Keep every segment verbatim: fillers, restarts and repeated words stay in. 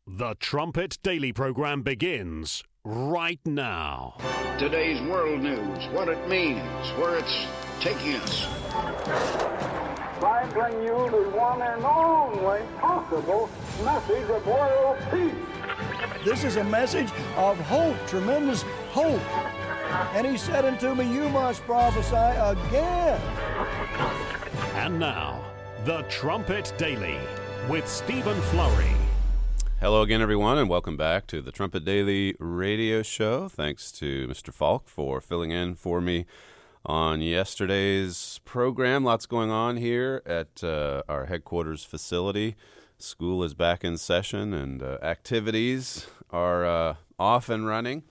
The Trumpet Daily program begins right now. Today's world news, what it means, where it's taking us. I bring you the one and only possible message of world peace. This is a message of hope, tremendous hope. And he said unto me, you must prophesy again. And now, The Trumpet Daily with Stephen Flurry. Hello again, everyone, and welcome back to the Trumpet Daily radio show. Thanks to Mister Falk for filling in for me on yesterday's program. Lots going on here at uh, our headquarters facility. School is back in session, and uh, activities are uh, off and running.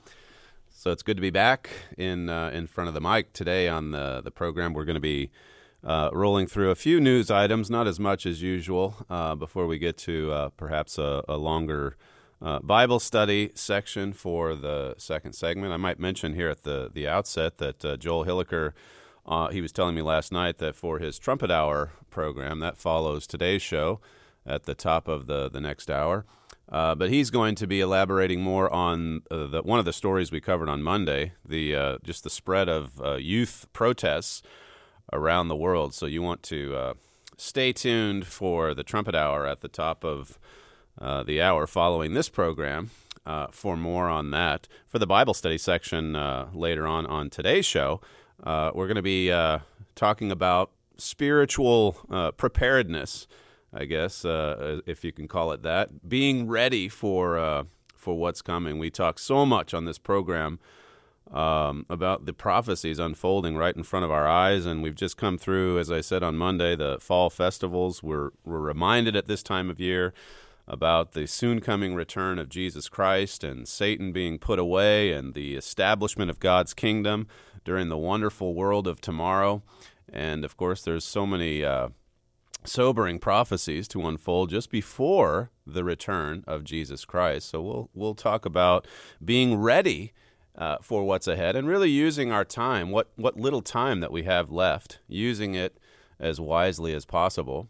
So it's good to be back in uh, in front of the mic today on the, the program. We're going to be Uh, rolling through a few news items, not as much as usual, uh, before we get to uh, perhaps a, a longer uh, Bible study section for the second segment. I might mention here at the, the outset that uh, Joel Hilliker, uh, he was telling me last night that for his Trumpet Hour program, that follows today's show at the top of the, the next hour. Uh, but he's going to be elaborating more on uh, the, one of the stories we covered on Monday, the uh, just the spread of uh, youth protests around the world. So you want to uh, stay tuned for the Trumpet Hour at the top of uh, the hour following this program uh, for more on that. For the Bible study section uh, later on on today's show, uh, we're going to be uh, talking about spiritual uh, preparedness, I guess, uh, if you can call it that, being ready for uh, for what's coming. We talk so much on this program Um, about the prophecies unfolding right in front of our eyes, and we've just come through, as I said on Monday, the fall festivals. We're, we're reminded at this time of year about the soon-coming return of Jesus Christ and Satan being put away and the establishment of God's kingdom during the wonderful world of tomorrow. And, of course, there's so many uh, sobering prophecies to unfold just before the return of Jesus Christ. So we'll we'll talk about being ready Uh, for what's ahead, and really using our time, what, what little time that we have left, using it as wisely as possible.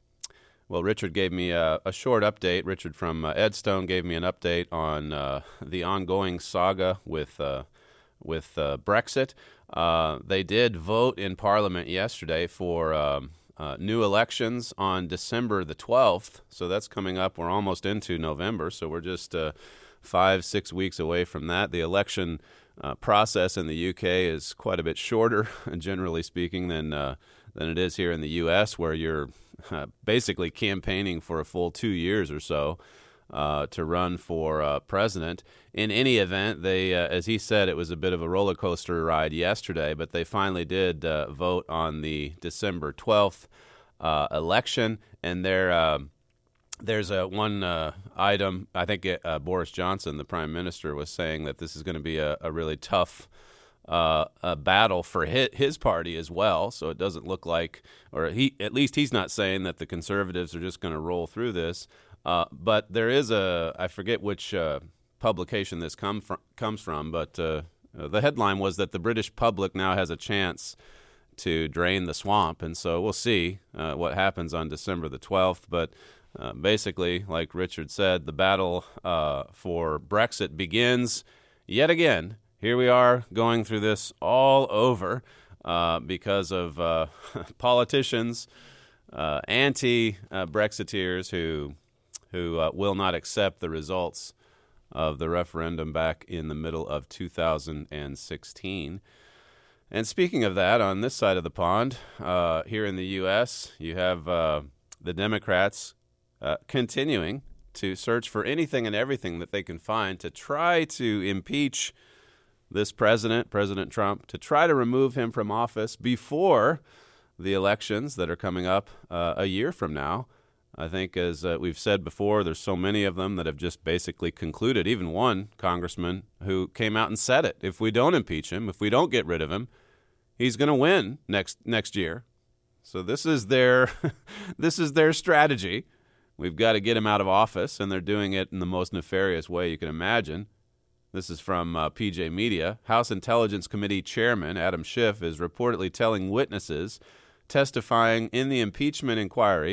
Well, Richard gave me a, a short update. Richard from uh, Edstone gave me an update on uh, the ongoing saga with uh, with uh, Brexit. Uh, they did vote in Parliament yesterday for um, uh, new elections on December the twelfth, so that's coming up. We're almost into November, so we're just Uh, five, six weeks away from that. The election uh, process in the U K is quite a bit shorter, generally speaking, than uh, than it is here in the U S, where you're uh, basically campaigning for a full two years or so uh, to run for uh, president. In any event, they, uh, as he said, it was a bit of a roller coaster ride yesterday, but they finally did uh, vote on the December twelfth uh, election, and they're uh, There's a one uh, item, I think uh, Boris Johnson, the prime minister, was saying that this is going to be a, a really tough uh, a battle for his, his party as well. So it doesn't look like, or he at least he's not saying that the conservatives are just going to roll through this. Uh, but there is a, I forget which uh, publication this come from, comes from, but uh, the headline was that the British public now has a chance to drain the swamp. And so we'll see uh, what happens on December the twelfth. But Uh, basically, like Richard said, the battle uh, for Brexit begins yet again. Here we are going through this all over uh, because of uh, politicians, uh, anti-Brexiteers who who uh, will not accept the results of the referendum back in the middle of two thousand sixteen. And speaking of that, on this side of the pond, uh, here in the U S, you have uh, the Democrats Uh, continuing to search for anything and everything that they can find to try to impeach this president, President Trump, to try to remove him from office before the elections that are coming up uh, a year from now. I think, as uh, we've said before, there's so many of them that have just basically concluded, even one congressman who came out and said it. If we don't impeach him, if we don't get rid of him, he's going to win next next year. So this is their this is their strategy. We've got to get him out of office, and they're doing it in the most nefarious way you can imagine. This is from uh, P J Media. House Intelligence Committee Chairman Adam Schiff is reportedly telling witnesses testifying in the impeachment inquiry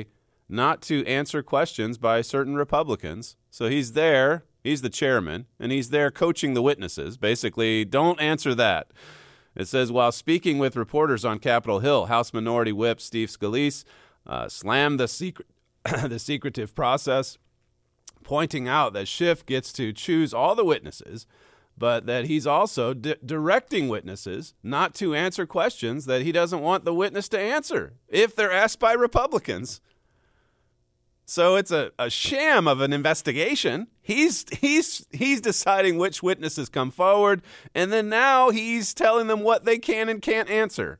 not to answer questions by certain Republicans. So he's there, he's the chairman, and he's there coaching the witnesses. Basically, don't answer that. It says, while speaking with reporters on Capitol Hill, House Minority Whip Steve Scalise uh, slammed the secret, the secretive process, pointing out that Schiff gets to choose all the witnesses, but that he's also di- directing witnesses not to answer questions that he doesn't want the witness to answer if they're asked by Republicans. So it's a, a sham of an investigation. He's he's he's deciding which witnesses come forward, and then now he's telling them what they can and can't answer.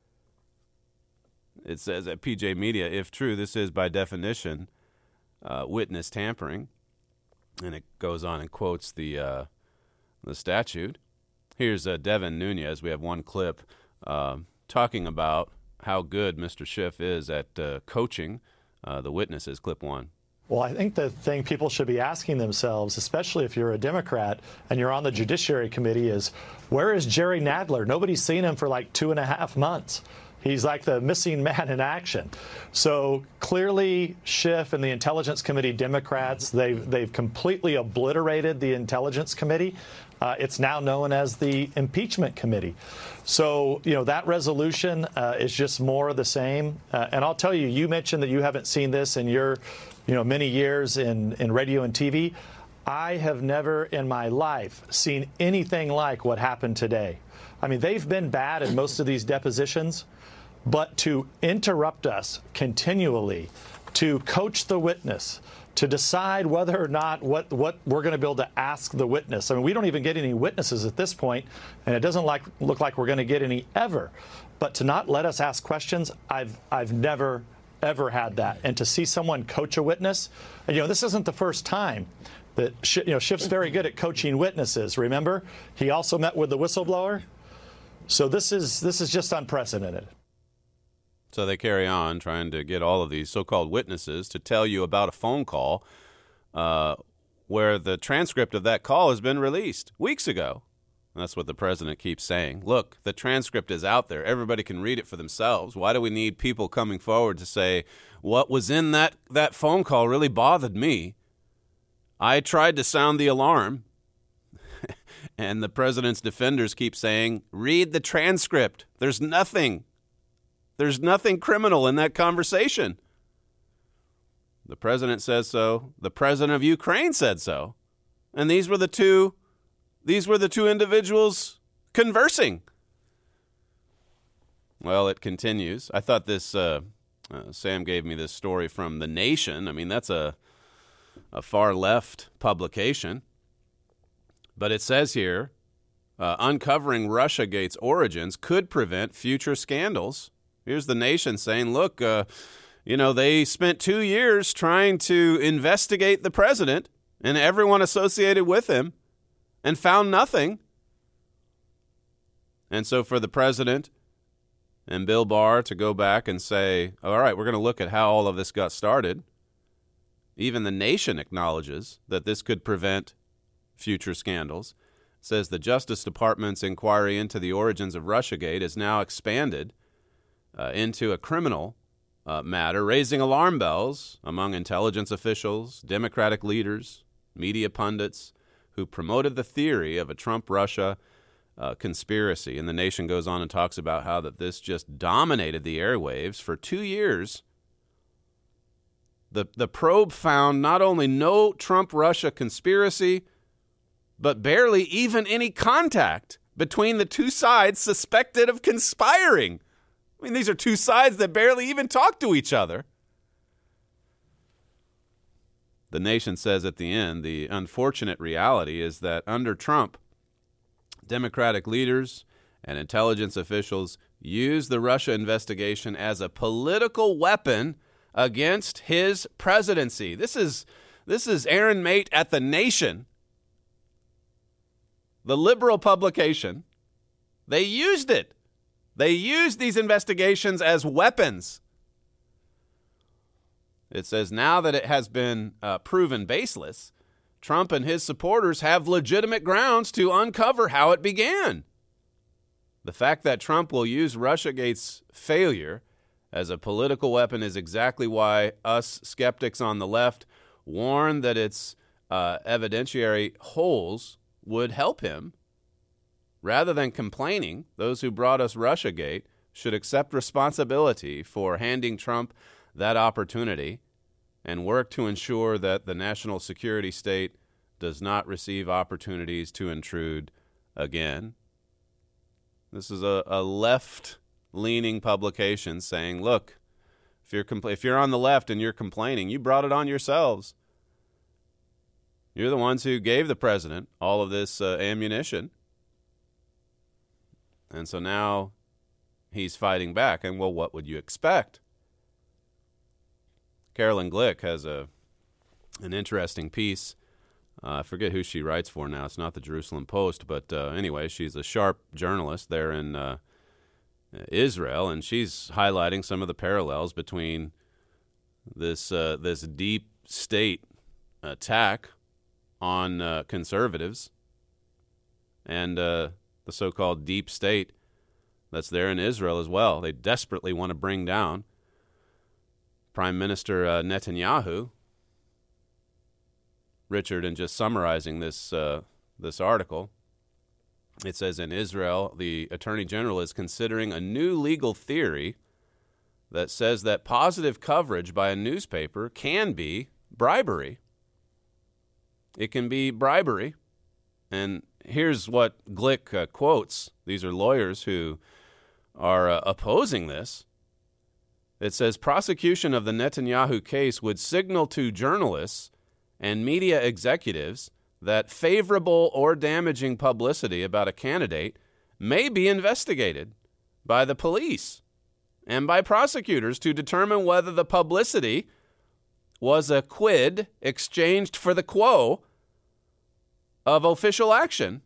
It says at P J Media, if true, this is by definition uh, witness tampering, and it goes on and quotes the uh, the statute. Here's uh, Devin Nunes. We have one clip uh, talking about how good Mister Schiff is at uh, coaching Uh, the witnesses. Clip one. Well, I think the thing people should be asking themselves, especially if you're a Democrat and you're on the Judiciary Committee, is where is Jerry Nadler? Nobody's seen him for like two and a half months. He's like the missing man in action. So clearly Schiff and the Intelligence Committee Democrats, they've, they've completely obliterated the Intelligence Committee. Uh, it's now known as the Impeachment Committee. So, you know, that resolution uh, is just more of the same. Uh, and I'll tell you, you mentioned that you haven't seen this in your, you know, many years in, in radio and T V. I have never in my life seen anything like what happened today. I mean, they've been bad in most of these depositions, but to interrupt us continually, to coach the witness, to decide whether or not what, what we're going to be able to ask the witness. I mean, we don't even get any witnesses at this point, and it doesn't like, look like we're going to get any ever. But to not let us ask questions, I've I've never, ever had that. And to see someone coach a witness, and, you know, this isn't the first time that, you know, Schiff's very good at coaching witnesses. Remember? He also met with the whistleblower. So this is this is just unprecedented. So they carry on trying to get all of these so-called witnesses to tell you about a phone call uh, where the transcript of that call has been released weeks ago. And that's what the president keeps saying. Look, the transcript is out there. Everybody can read it for themselves. Why do we need people coming forward to say, what was in that, that phone call really bothered me? I tried to sound the alarm. And the president's defenders keep saying, read the transcript. There's nothing. There's nothing criminal in that conversation. The president says so. The president of Ukraine said so. And these were the two, these were the two individuals conversing. Well, it continues. I thought this, uh, uh, Sam gave me this story from The Nation. I mean, that's a, a far left publication. But it says here, uh, uncovering Russiagate's origins could prevent future scandals. Here's The Nation saying, look, uh, you know, they spent two years trying to investigate the president and everyone associated with him and found nothing. And so for the president and Bill Barr to go back and say, all right, we're going to look at how all of this got started. Even The Nation acknowledges that this could prevent future scandals. It says the Justice Department's inquiry into the origins of Russiagate is now expanded uh, into a criminal uh, matter, raising alarm bells among intelligence officials, Democratic leaders, media pundits who promoted the theory of a Trump-Russia uh, conspiracy. And The Nation goes on and talks about how that this just dominated the airwaves for two years. The, the probe found not only no Trump-Russia conspiracy, but barely even any contact between the two sides suspected of conspiring. I mean, these are two sides that barely even talk to each other. The Nation says at the end, the unfortunate reality is that under Trump, Democratic leaders and intelligence officials used the Russia investigation as a political weapon against his presidency. This is, this is Aaron Mate at The Nation. The liberal publication, they used it. They used these investigations as weapons. It says now that it has been uh, proven baseless, Trump and his supporters have legitimate grounds to uncover how it began. The fact that Trump will use Russiagate's failure as a political weapon is exactly why us skeptics on the left warn that its uh, evidentiary holes would help him. Rather than complaining, those who brought us Russiagate should accept responsibility for handing Trump that opportunity and work to ensure that the national security state does not receive opportunities to intrude again. This is a, a left-leaning publication saying, look, if you're compl- if you're on the left and you're complaining, you brought it on yourselves. You're the ones who gave the president all of this uh, ammunition. And so now he's fighting back. And, well, what would you expect? Carolyn Glick has a an interesting piece. Uh, I forget who she writes for now. It's not the Jerusalem Post. But uh, anyway, she's a sharp journalist there in uh, Israel. And she's highlighting some of the parallels between this, uh, this deep state attack on uh, conservatives and uh, the so-called deep state that's there in Israel as well. They desperately want to bring down Prime Minister uh, Netanyahu. Richard, in just summarizing this uh, this article, it says in Israel, the Attorney General is considering a new legal theory that says that positive coverage by a newspaper can be bribery. It can be bribery. And here's what Glick uh, quotes. These are lawyers who are uh, opposing this. It says, prosecution of the Netanyahu case would signal to journalists and media executives that favorable or damaging publicity about a candidate may be investigated by the police and by prosecutors to determine whether the publicity was a quid exchanged for the quo of official action.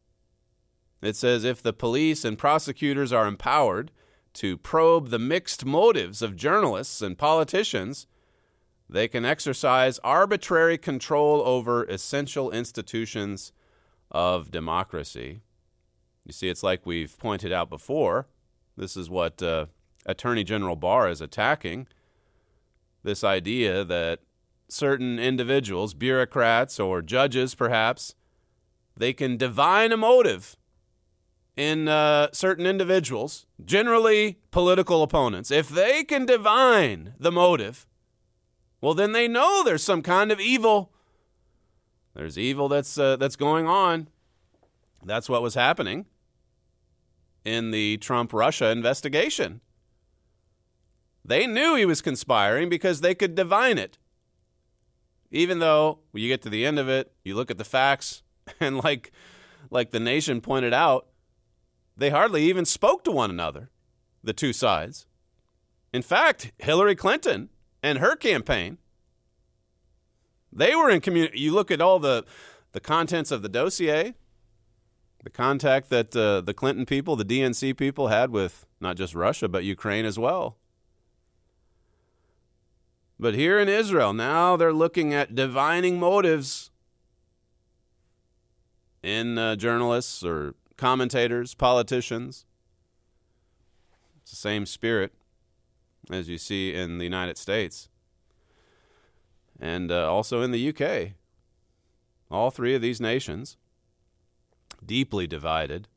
It says if the police and prosecutors are empowered to probe the mixed motives of journalists and politicians, they can exercise arbitrary control over essential institutions of democracy. You see, it's like we've pointed out before. This is what uh, Attorney General Barr is attacking, this idea that certain individuals, bureaucrats or judges perhaps, they can divine a motive in uh, certain individuals, generally political opponents. If they can divine the motive, well, then they know there's some kind of evil. There's evil that's uh, that's going on. That's what was happening in the Trump-Russia investigation. They knew he was conspiring because they could divine it. Even though when you get to the end of it, you look at the facts, and like, like the Nation pointed out, they hardly even spoke to one another, the two sides. In fact, Hillary Clinton and her campaign, they were in community. You look at all the, the contents of the dossier, the contact that uh, the Clinton people, the D N C people had with not just Russia, but Ukraine as well. But here in Israel, now they're looking at divining motives in uh, journalists or commentators, politicians. It's the same spirit as you see in the United States and uh, also in the U K. All three of these nations, deeply divided.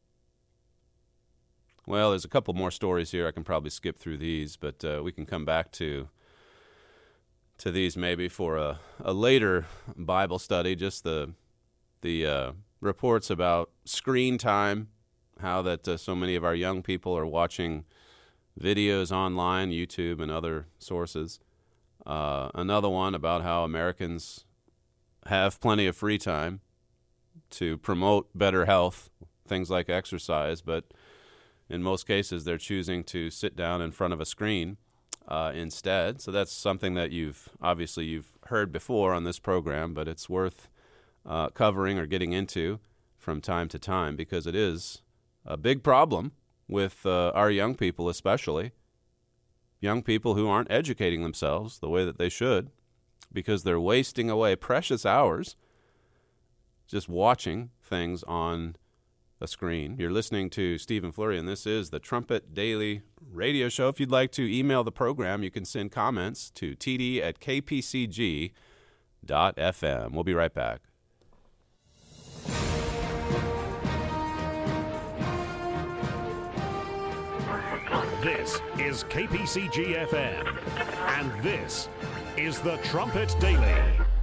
Well, there's a couple more stories here. I can probably skip through these, but uh, we can come back to to these maybe for a, a later Bible study, just the the uh, reports about screen time, how that uh, so many of our young people are watching videos online, YouTube and other sources. Uh, another one about how Americans have plenty of free time to promote better health, things like exercise, but in most cases they're choosing to sit down in front of a screen uh, instead. So that's something that you've obviously you've heard before on this program, but it's worth uh, covering or getting into from time to time because it is a big problem with uh, our young people, especially young people who aren't educating themselves the way that they should because they're wasting away precious hours just watching things on a screen. You're listening to Stephen Flurry, and this is the Trumpet Daily Radio Show. If you'd like to email the program, you can send comments to t d at k p c g dot f m. We'll be right back. This is K P C G F M, and this is the Trumpet Daily.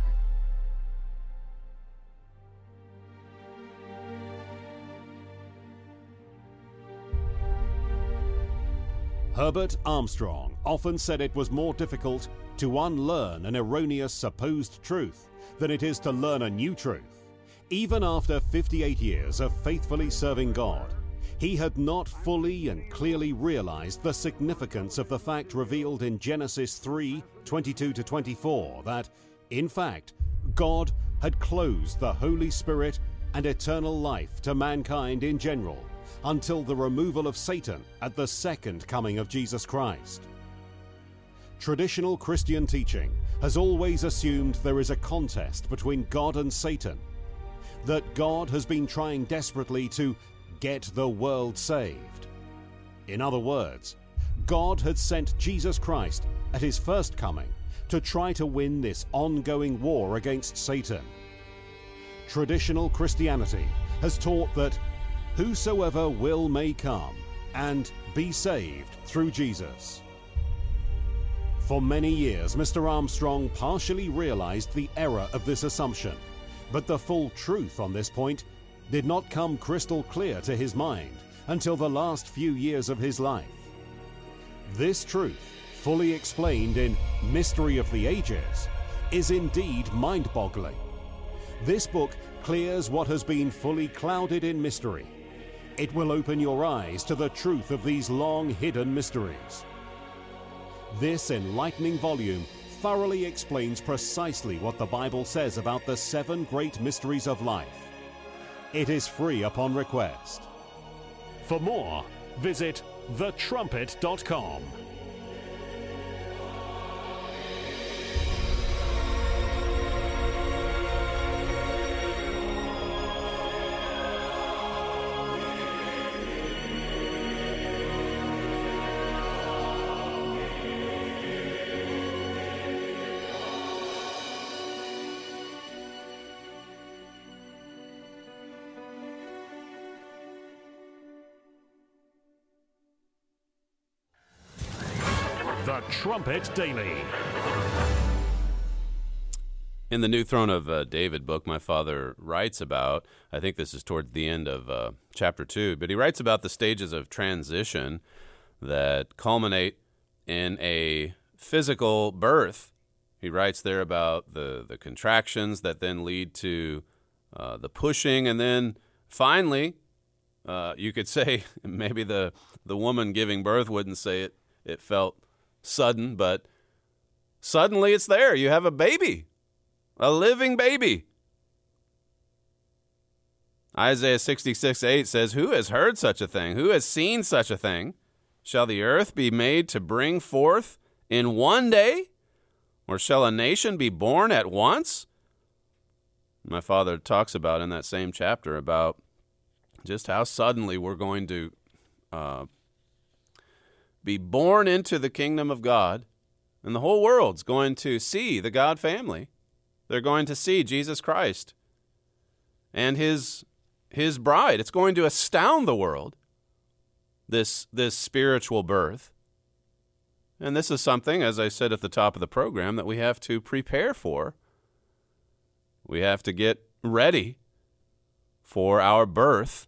Herbert Armstrong often said it was more difficult to unlearn an erroneous supposed truth than it is to learn a new truth. Even after fifty-eight years of faithfully serving God, he had not fully and clearly realized the significance of the fact revealed in Genesis three, twenty-two to twenty-four, that, in fact, God had closed the Holy Spirit and eternal life to mankind in general until the removal of Satan at the second coming of Jesus Christ. Traditional Christian teaching has always assumed there is a contest between God and Satan, that God has been trying desperately to get the world saved. In other words, God had sent Jesus Christ at his first coming to try to win this ongoing war against Satan. Traditional Christianity has taught that whosoever will may come and be saved through Jesus. For many years, Mister Armstrong partially realized the error of this assumption, but the full truth on this point did not come crystal clear to his mind until the last few years of his life. This truth, fully explained in Mystery of the Ages, is indeed mind-boggling. This book clears what has been fully clouded in mystery. It will open your eyes to the truth of these long-hidden mysteries. This enlightening volume thoroughly explains precisely what the Bible says about the seven great mysteries of life. It is free upon request. For more, visit the trumpet dot com. The Trumpet Daily. In the New Throne of uh, David book my father writes about, I think this is toward the end of uh, chapter two, but he writes about the stages of transition that culminate in a physical birth. He writes there about the, the contractions that then lead to uh, the pushing, and then finally, uh, you could say, maybe the, the woman giving birth wouldn't say it, it felt sudden, but suddenly it's there. You have a baby, a living baby. Isaiah sixty-six eight says, "Who has heard such a thing? Who has seen such a thing? Shall the earth be made to bring forth in one day? Or shall a nation be born at once?" My father talks about in that same chapter about just how suddenly we're going to uh, be born into the kingdom of God, and the whole world's going to see the God family. They're going to see Jesus Christ and his his bride. It's going to astound the world, this this spiritual birth. And this is something, as I said at the top of the program, that we have to prepare for. We have to get ready for our birth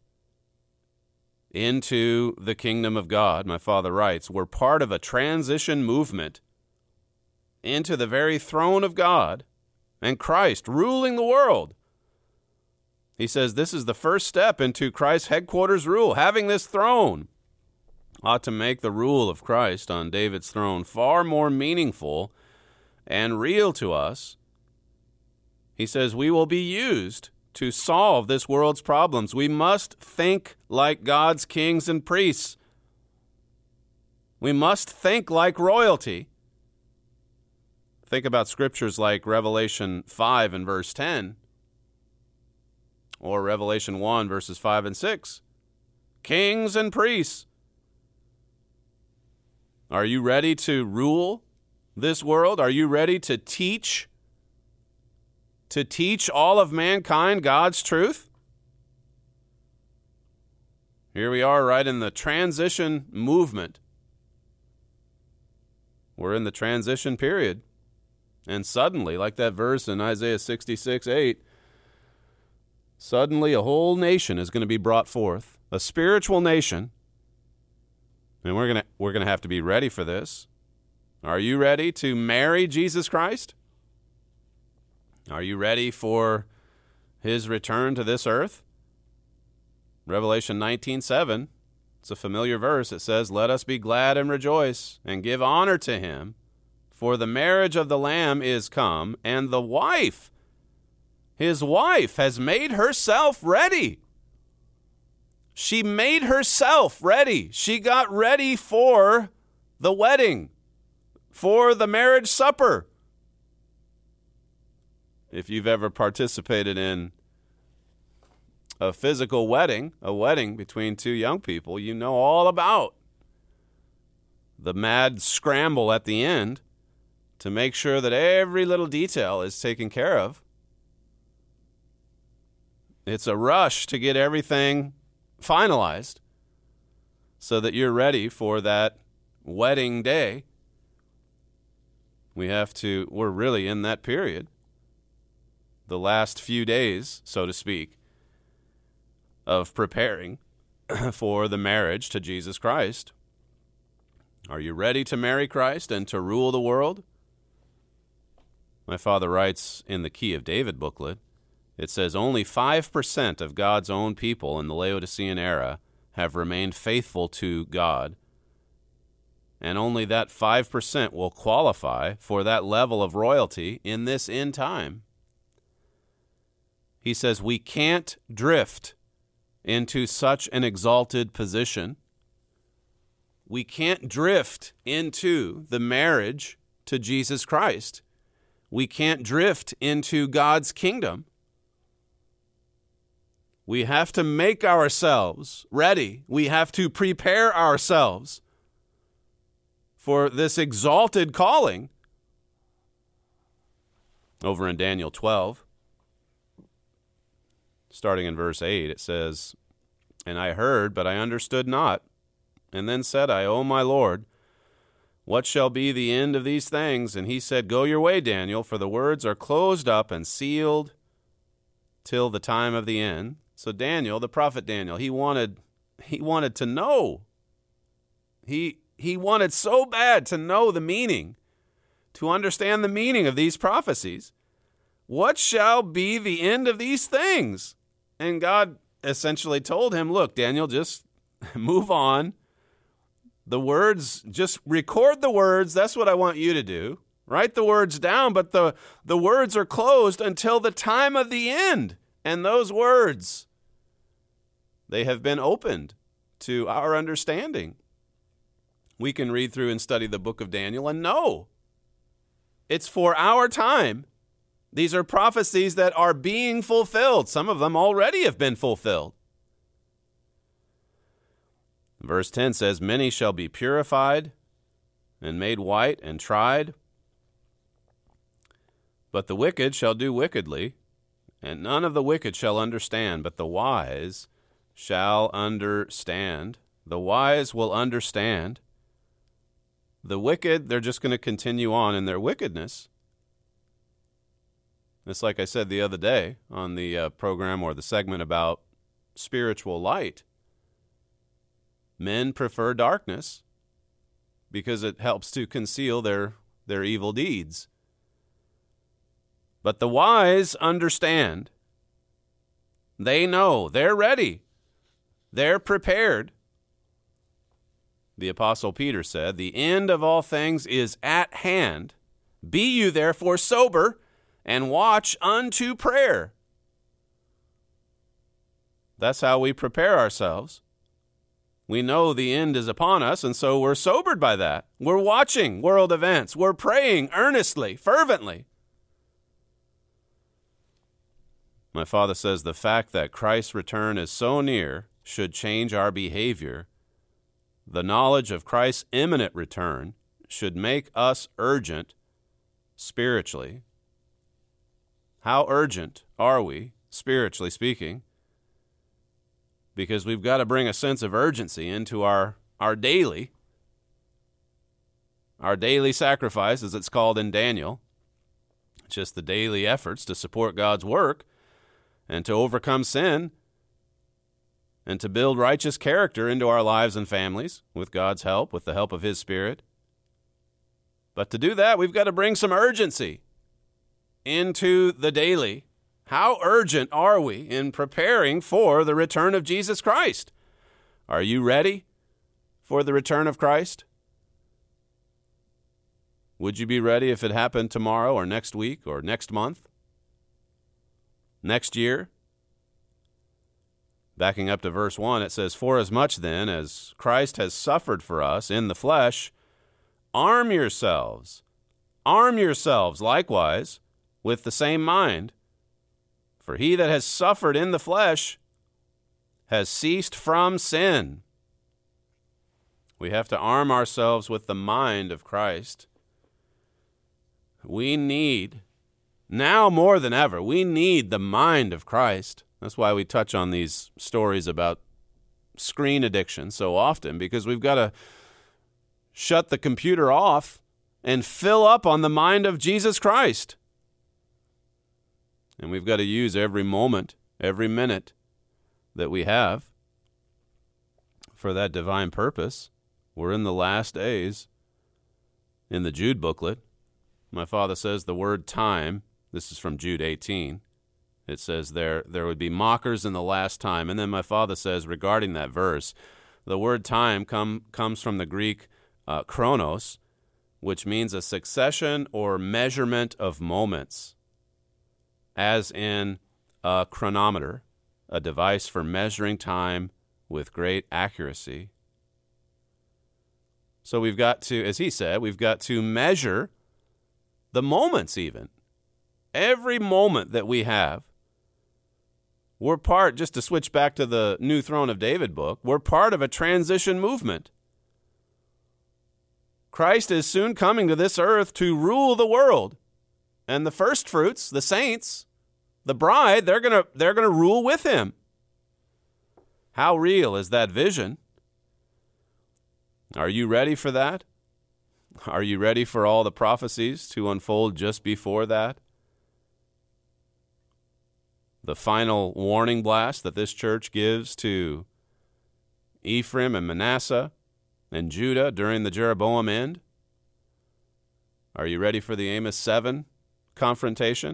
into the kingdom of God. My father writes, we're part of a transition movement into the very throne of God and Christ ruling the world. He says this is the first step into Christ's headquarters rule. Having this throne ought to make the rule of Christ on David's throne far more meaningful and real to us. He says we will be used to solve this world's problems. We must think like God's kings and priests. We must think like royalty. Think about scriptures like Revelation five and verse ten, or Revelation one verses five and six. kings and priests. Are you ready to rule this world? Are you ready to teach, to teach all of mankind God's truth? Here we are right in the transition movement. We're in the transition period. And suddenly, like that verse in Isaiah sixty-six eight, suddenly a whole nation is going to be brought forth, a spiritual nation. And we're going to we're going to have to be ready for this. Are you ready to marry Jesus Christ? Are you ready for his return to this earth? Revelation nineteen seven, it's a familiar verse. It says, "Let us be glad and rejoice and give honor to him, for the marriage of the Lamb is come, and the wife, his wife, has made herself ready." She made herself ready. She got ready for the wedding, for the marriage supper. If you've ever participated in a physical wedding, a wedding between two young people, you know all about the mad scramble at the end to make sure that every little detail is taken care of. It's a rush to get everything finalized so that you're ready for that wedding day. We have to, we're really in that period, the last few days, so to speak, of preparing for the marriage to Jesus Christ. Are you ready to marry Christ and to rule the world? My father writes in the Key of David booklet, it says only five percent of God's own people in the Laodicean era have remained faithful to God, and only that five percent will qualify for that level of royalty in this end time. He says we can't drift into such an exalted position. We can't drift into the marriage to Jesus Christ. We can't drift into God's kingdom. We have to make ourselves ready. We have to prepare ourselves for this exalted calling. Over in Daniel twelve, starting in verse eight, it says, "And I heard, but I understood not. And then said I, O my Lord, what shall be the end of these things? And he said, Go your way, Daniel, for the words are closed up and sealed till the time of the end." So Daniel, the prophet Daniel, he wanted he wanted to know. He he wanted so bad to know the meaning, to understand the meaning of these prophecies. What shall be the end of these things? And God essentially told him, look, Daniel, just move on. The words, just record the words. That's what I want you to do. Write the words down, but the, the words are closed until the time of the end. And those words, they have been opened to our understanding. We can read through and study the book of Daniel and know it's for our time. These are prophecies that are being fulfilled. Some of them already have been fulfilled. Verse ten says, "Many shall be purified and made white and tried, but the wicked shall do wickedly, and none of the wicked shall understand, but the wise shall understand." The wise will understand. The wicked, they're just going to continue on in their wickedness. It's like I said the other day on the uh, program or the segment about spiritual light. Men prefer darkness because it helps to conceal their, their evil deeds. But the wise understand. They know. They're ready. They're prepared. The Apostle Peter said, "The end of all things is at hand. Be you therefore sober and watch unto prayer." That's how we prepare ourselves. We know the end is upon us, and so we're sobered by that. We're watching world events. We're praying earnestly, fervently. My father says the fact that Christ's return is so near should change our behavior, the knowledge of Christ's imminent return should make us urgent spiritually. How urgent are we, spiritually speaking? Because we've got to bring a sense of urgency into our, our daily, our daily sacrifice, as it's called in Daniel. It's just the daily efforts to support God's work and to overcome sin and to build righteous character into our lives and families with God's help, with the help of His Spirit. But to do that, we've got to bring some urgency into the daily. How urgent are we in preparing for the return of Jesus Christ? Are you ready for the return of Christ? Would you be ready if it happened tomorrow or next week or next month? Next year? Backing up to verse one, it says, "For as much then as Christ has suffered for us in the flesh, arm yourselves, arm yourselves likewise with the same mind. For he that has suffered in the flesh has ceased from sin." We have to arm ourselves with the mind of Christ. We need, now more than ever, we need the mind of Christ. That's why we touch on these stories about screen addiction so often, because we've got to shut the computer off and fill up on the mind of Jesus Christ. And we've got to use every moment, every minute that we have for that divine purpose. We're in the last days. In the Jude booklet, my father says the word time, this is from Jude eighteen, it says there, there would be mockers in the last time. And then my father says regarding that verse, the word time come, comes from the Greek uh, chronos, which means a succession or measurement of moments, as in a chronometer, a device for measuring time with great accuracy. So we've got to, as he said, we've got to measure the moments even. Every moment that we have, we're part, just to switch back to the New Throne of David book, we're part of a transition movement. Christ is soon coming to this earth to rule the world. And the first fruits, the saints, the bride, they're going to they're going to rule with him. How real is that vision? Are you ready for that? Are you ready for all the prophecies to unfold just before that? The final warning blast that this church gives to Ephraim and Manasseh and Judah during the Jeroboam end? Are you ready for the Amos seven confrontation?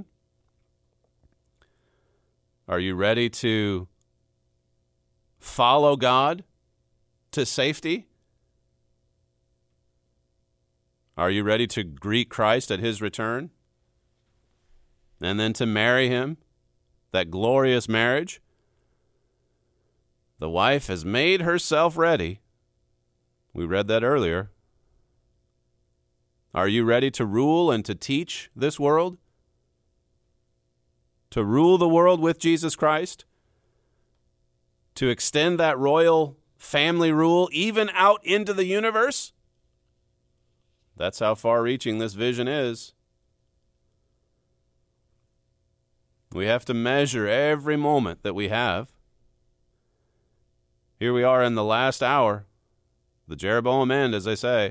Are you ready to follow God to safety? Are you ready to greet Christ at his return? And then to marry him, that glorious marriage? The wife has made herself ready. We read that earlier. Are you ready to rule and to teach this world? To rule the world with Jesus Christ? To extend that royal family rule even out into the universe? That's how far-reaching this vision is. We have to measure every moment that we have. Here we are in the last hour, the Jeroboam end, as I say.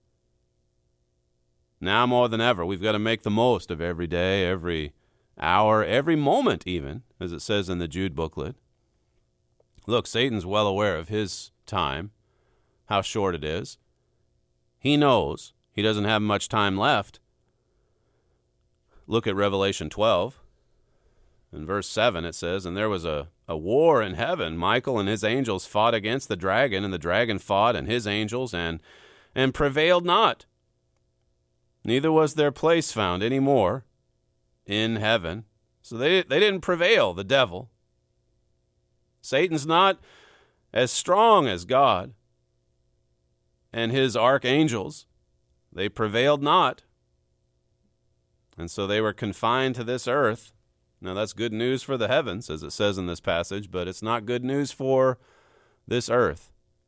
Now more than ever, we've got to make the most of every day, every hour, every moment even, as it says in the Jude booklet. Look, Satan's well aware of his time, how short it is. He knows he doesn't have much time left. Look at Revelation twelve. In verse seven it says, "And there was a, a war in heaven. Michael and his angels fought against the dragon, and the dragon fought and his angels, and, and prevailed not. Neither was their place found any more in heaven." So they, they didn't prevail, the devil. Satan's not as strong as God and his archangels. They prevailed not. And so they were confined to this earth. Now that's good news for the heavens, as it says in this passage, but it's not good news for this earth.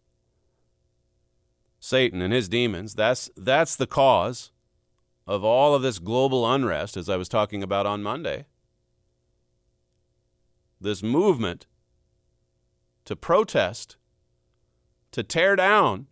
Satan and his demons, that's that's the cause of all of this global unrest, as I was talking about on Monday. This movement to protest, to tear down,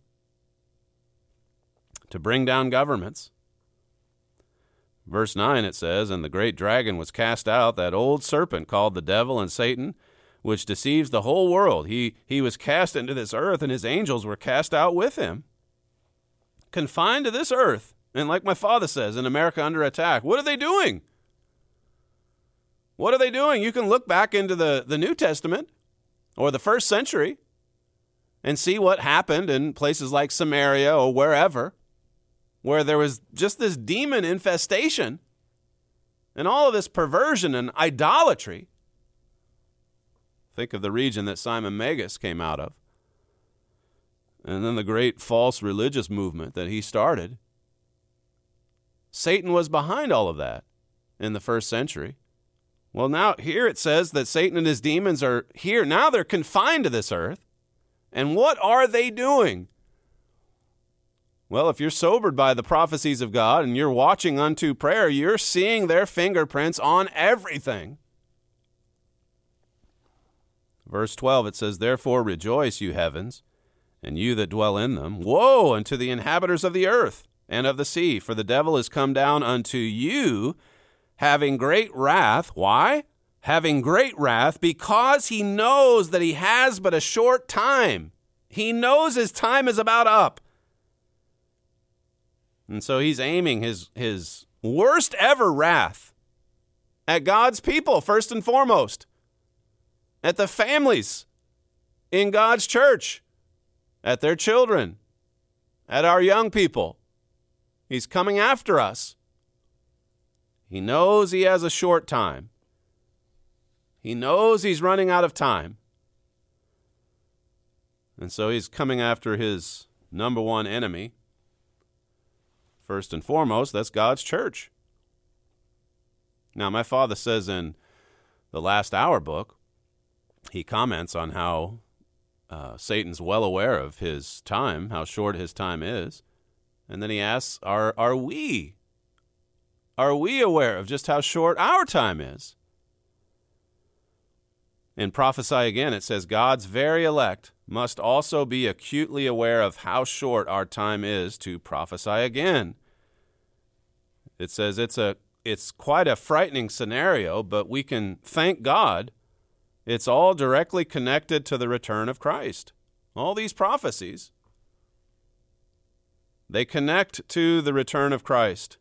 to bring down governments. Verse nine, it says, "And the great dragon was cast out, that old serpent called the devil and Satan, which deceives the whole world. He, he was cast into this earth, and his angels were cast out with him." Confined to this earth. And like my father says, in America Under Attack, what are they doing? What are they doing? You can look back into the, the New Testament or the first century and see what happened in places like Samaria or wherever, where there was just this demon infestation and all of this perversion and idolatry. Think of the region that Simon Magus came out of. And then the great false religious movement that he started. Satan was behind all of that in the first century. Well, now here it says that Satan and his demons are here. Now they're confined to this earth. And what are they doing? Well, if you're sobered by the prophecies of God and you're watching unto prayer, you're seeing their fingerprints on everything. Verse twelve, it says, "Therefore rejoice, you heavens, and you that dwell in them. Woe unto the inhabitants of the earth and of the sea, for the devil is come down unto you, having great wrath." Why? Having great wrath, because he knows that he has but a short time. He knows his time is about up. And so he's aiming his, his worst ever wrath at God's people, first and foremost, at the families in God's church, at their children, at our young people. He's coming after us. He knows he has a short time. He knows he's running out of time. And so he's coming after his number one enemy. First and foremost, that's God's church. Now, my father says in the Last Hour book, he comments on how uh, Satan's well aware of his time, how short his time is. And then he asks, are, are we? Are we aware of just how short our time is? In Prophesy Again, it says, God's very elect must also be acutely aware of how short our time is to prophesy again. It says it's a it's quite a frightening scenario, but we can thank God it's all directly connected to the return of Christ. All these prophecies, they connect to the return of Christ.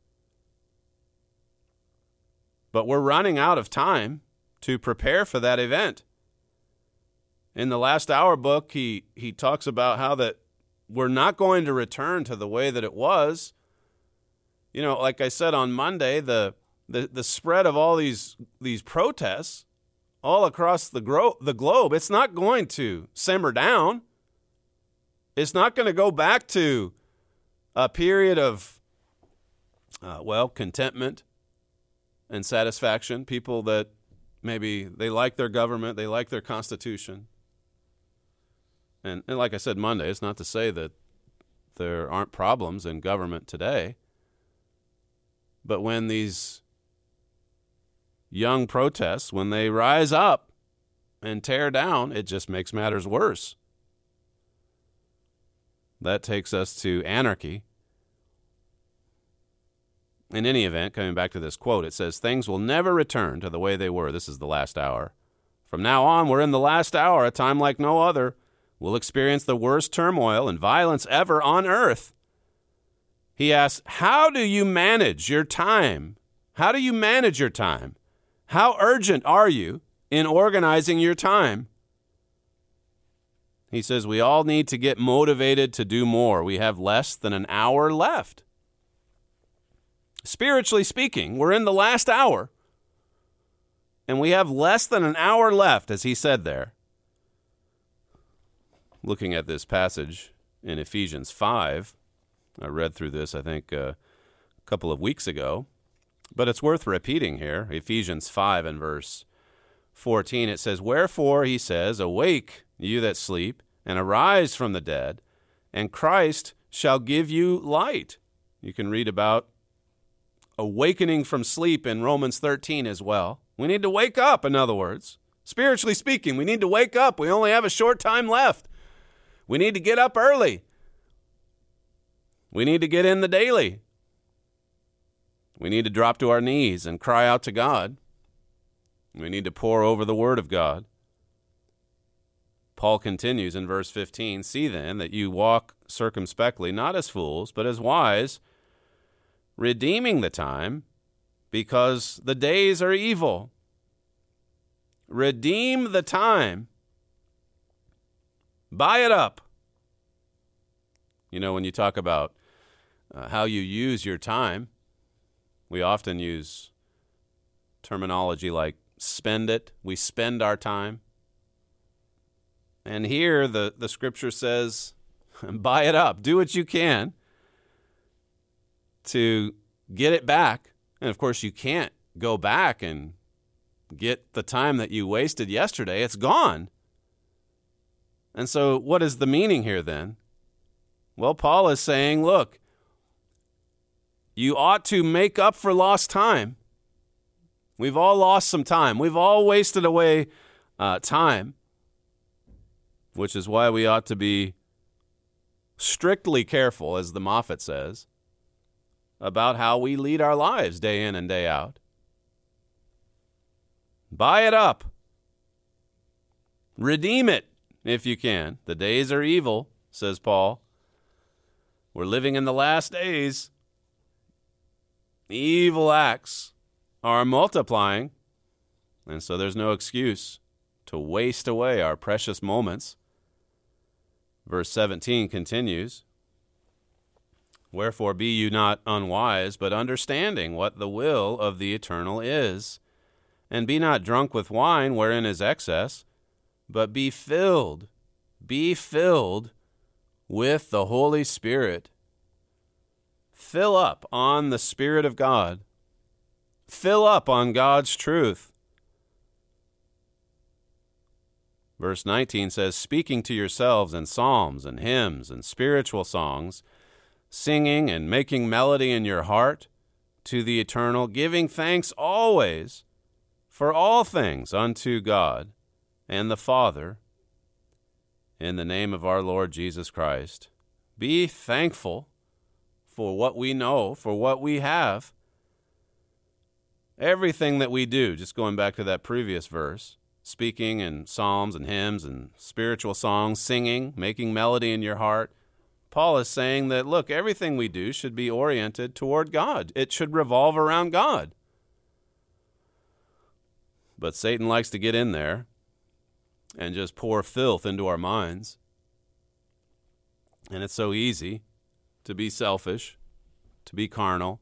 But we're running out of time to prepare for that event. In the Last Hour book, he, he talks about how that we're not going to return to the way that it was. You know, like I said on Monday, the the, the spread of all these these protests all across the, gro- the globe, it's not going to simmer down. It's not going to go back to a period of, uh, well, contentment and satisfaction. People that maybe they like their government, they like their constitution. And, and like I said Monday, it's not to say that there aren't problems in government today. But when these young protests, when they rise up and tear down, it just makes matters worse. That takes us to anarchy. In any event, coming back to this quote, it says, things will never return to the way they were. This is the last hour. From now on, we're in the last hour, a time like no other. We'll experience the worst turmoil and violence ever on earth. He asks, how do you manage your time? How do you manage your time? How urgent are you in organizing your time? He says, we all need to get motivated to do more. We have less than an hour left. Spiritually speaking, we're in the last hour, and we have less than an hour left, as he said there. Looking at this passage in Ephesians five, I read through this, I think, uh, a couple of weeks ago, but it's worth repeating here. Ephesians five and verse fourteen, it says, wherefore, he says, awake, you that sleep, and arise from the dead, and Christ shall give you light. You can read about awakening from sleep in Romans thirteen as well. We need to wake up, in other words. Spiritually speaking, we need to wake up. We only have a short time left. We need to get up early. We need to get in the daily. We need to drop to our knees and cry out to God. We need to pore over the Word of God. Paul continues in verse fifteen, see then that you walk circumspectly, not as fools, but as wise, redeeming the time, because the days are evil. Redeem the time. Buy it up. You know, when you talk about uh, how you use your time, we often use terminology like spend it. We spend our time. And here the, the scripture says, buy it up. Do what you can to get it back. And of course, you can't go back and get the time that you wasted yesterday. It's gone. And so what is the meaning here then? Well, Paul is saying, look, you ought to make up for lost time. We've all lost some time. We've all wasted away uh, time, which is why we ought to be strictly careful, as the Moffat says, about how we lead our lives day in and day out. Buy it up. Redeem it if you can. The days are evil, says Paul. We're living in the last days. Evil acts are multiplying, and so there's no excuse to waste away our precious moments. Verse seventeen continues, wherefore be you not unwise, but understanding what the will of the Eternal is. And be not drunk with wine, wherein is excess, but be filled, be filled with the Holy Spirit. Fill up on the Spirit of God. Fill up on God's truth. Verse nineteen says, speaking to yourselves in psalms and hymns and spiritual songs, singing and making melody in your heart to the Eternal, giving thanks always for all things unto God and the Father, in the name of our Lord Jesus Christ. Be thankful for what we know, for what we have. Everything that we do, just going back to that previous verse, speaking in psalms and hymns and spiritual songs, singing, making melody in your heart, Paul is saying that, look, everything we do should be oriented toward God. It should revolve around God. But Satan likes to get in there and just pour filth into our minds. And it's so easy to be selfish, to be carnal,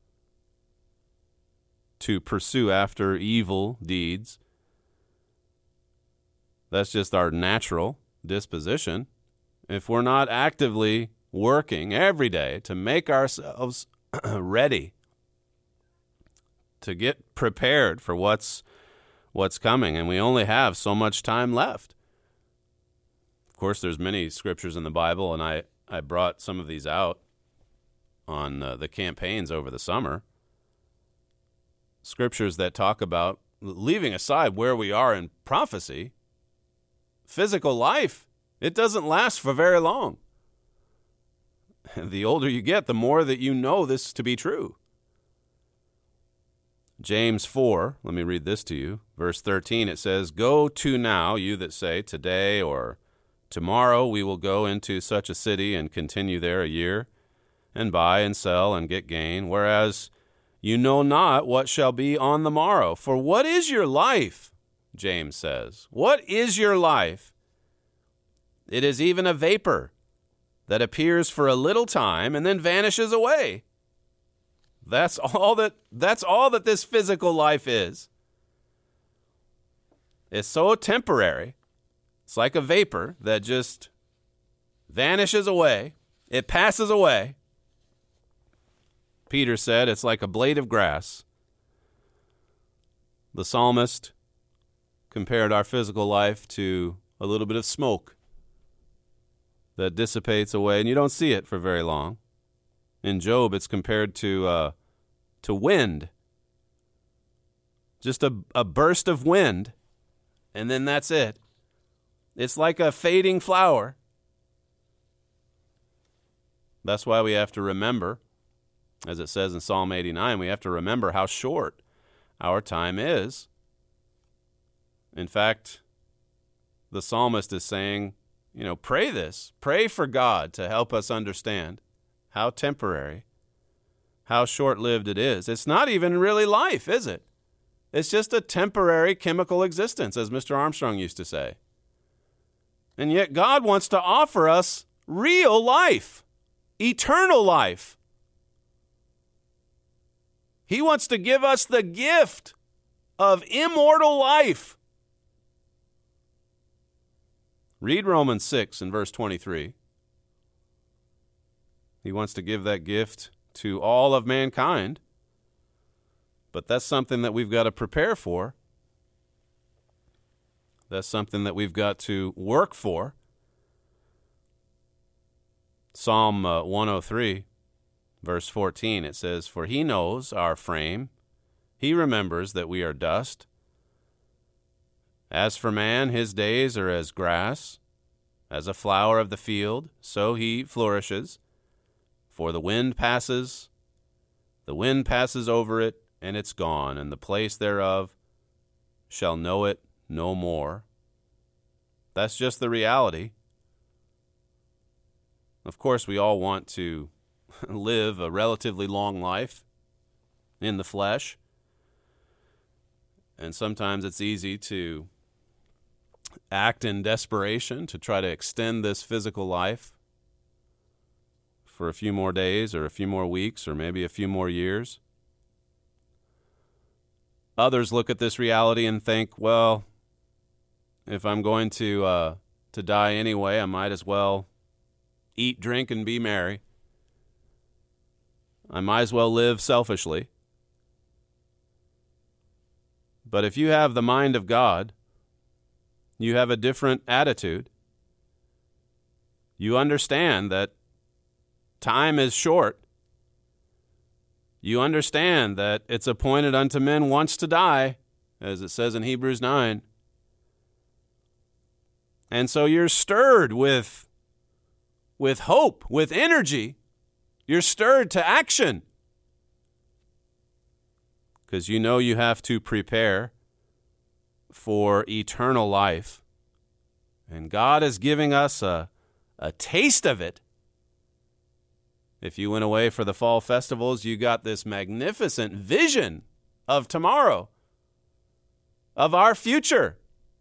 to pursue after evil deeds. That's just our natural disposition. If we're not actively working every day to make ourselves ready, to get prepared for what's what's coming, and we only have so much time left. Of course, there's many scriptures in the Bible, and I, I brought some of these out on uh, the campaigns over the summer. Scriptures that talk about, leaving aside where we are in prophecy, physical life, it doesn't last for very long. The older you get, the more that you know this to be true. James four, let me read this to you. Verse thirteen, it says, go to now, you that say, today or tomorrow we will go into such a city and continue there a year, and buy and sell and get gain, whereas you know not what shall be on the morrow. For what is your life, James says? What is your life? It is even a vapor that appears for a little time and then vanishes away. That's all that that's all that this physical life is. It's so temporary. It's like a vapor that just vanishes away. It passes away. Peter said it's like a blade of grass. The psalmist compared our physical life to a little bit of smoke that dissipates away, and you don't see it for very long. In Job, it's compared to uh, to wind. Just a, a burst of wind, and then that's it. It's like a fading flower. That's why we have to remember, as it says in Psalm eighty-nine, we have to remember how short our time is. In fact, the psalmist is saying, you know, pray this. Pray for God to help us understand how temporary, how short-lived it is. It's not even really life, is it? It's just a temporary chemical existence, as Mister Armstrong used to say. And yet God wants to offer us real life, eternal life. He wants to give us the gift of immortal life. Read Romans six and verse twenty-three. He wants to give that gift to all of mankind, but that's something that we've got to prepare for. That's something that we've got to work for. Psalm uh, one oh three, verse fourteen, it says, "For he knows our frame. He remembers that we are dust. As for man, his days are as grass, as a flower of the field, so he flourishes. For the wind passes, the wind passes over it, and it's gone, and the place thereof shall know it no more." That's just the reality. Of course, we all want to live a relatively long life in the flesh, and sometimes it's easy to act in desperation to try to extend this physical life for a few more days or a few more weeks or maybe a few more years. Others look at this reality and think, well, if I'm going to uh, to die anyway, I might as well eat, drink, and be merry. I might as well live selfishly. But if you have the mind of God, you have a different attitude. You understand that time is short. You understand that it's appointed unto men once to die, as it says in Hebrews nine. And so you're stirred with, with hope, with energy. You're stirred to action. Because you know you have to prepare for eternal life. And God is giving us a, a taste of it. If you went away for the fall festivals, you got this magnificent vision of tomorrow, of our future,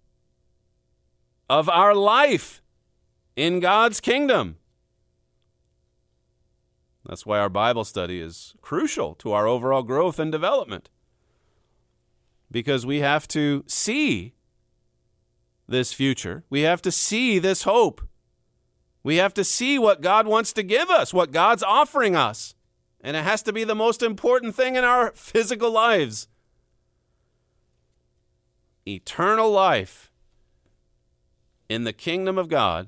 of our life in God's kingdom. That's why our Bible study is crucial to our overall growth and development, because we have to see this future. We have to see this hope. We have to see what God wants to give us, what God's offering us. And it has to be the most important thing in our physical lives. Eternal life in the kingdom of God.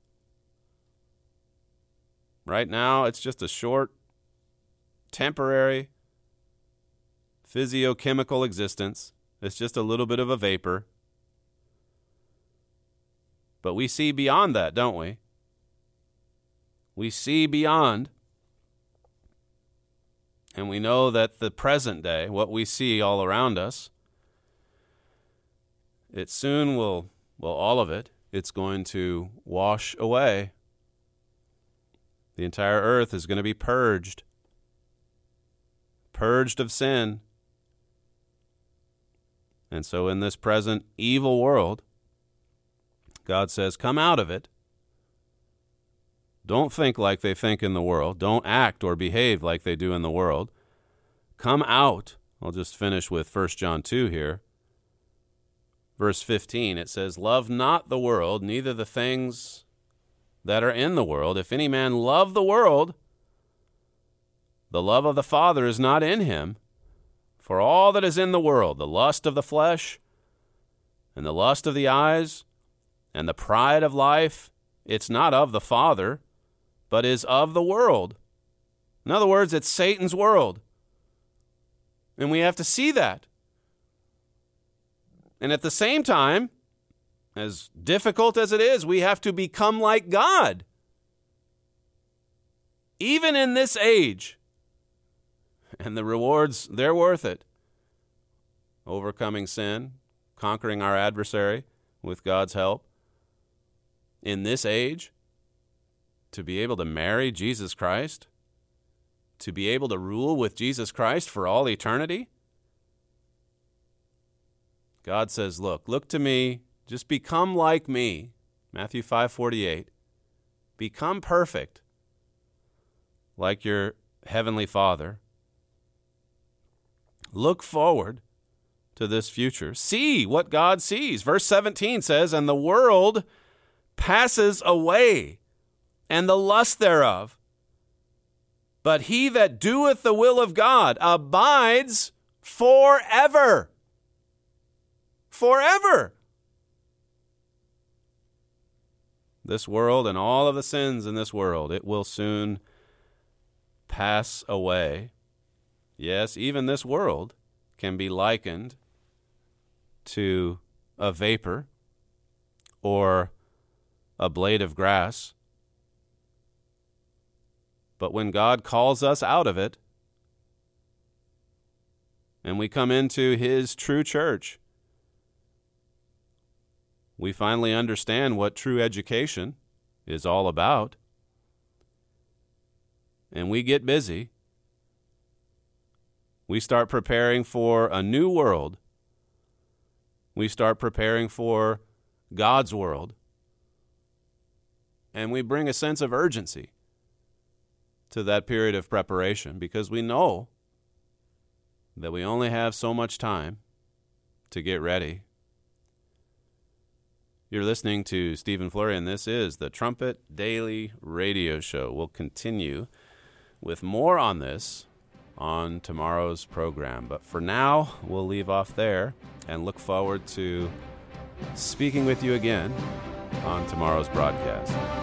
Right now, it's just a short, temporary, physiochemical existence. It's just a little bit of a vapor. But we see beyond that, don't we? We see beyond, and we know that the present day, what we see all around us, it soon will, well, all of it, it's going to wash away. The entire earth is going to be purged, purged of sin. And so in this present evil world, God says, come out of it. Don't think like they think in the world. Don't act or behave like they do in the world. Come out. I'll just finish with First John two here. Verse fifteen, it says, love not the world, neither the things that are in the world. If any man love the world, the love of the Father is not in him. For all that is in the world, the lust of the flesh and the lust of the eyes And the pride of life, it's not of the Father, but is of the world. In other words, it's Satan's world. And we have to see that. And at the same time, as difficult as it is, we have to become like God. Even in this age. And the rewards, they're worth it. Overcoming sin, conquering our adversary with God's help. In this age, to be able to marry Jesus Christ, to be able to rule with Jesus Christ for all eternity. God says, look, look to me, just become like me. Matthew five forty-eight. Become perfect like your heavenly Father. Look forward to this future. See what God sees. Verse seventeen says, and the world passes away, and the lust thereof. But he that doeth the will of God abides forever. Forever. This world and all of the sins in this world, it will soon pass away. Yes, even this world can be likened to a vapor or a blade of grass. But when God calls us out of it, and we come into his true church, we finally understand what true education is all about. And we get busy. We start preparing for a new world. We start preparing for God's world. And we bring a sense of urgency to that period of preparation because we know that we only have so much time to get ready. You're listening to Stephen Flurry, and this is the Trumpet Daily Radio Show. We'll continue with more on this on tomorrow's program. But for now, we'll leave off there and look forward to speaking with you again on tomorrow's broadcast.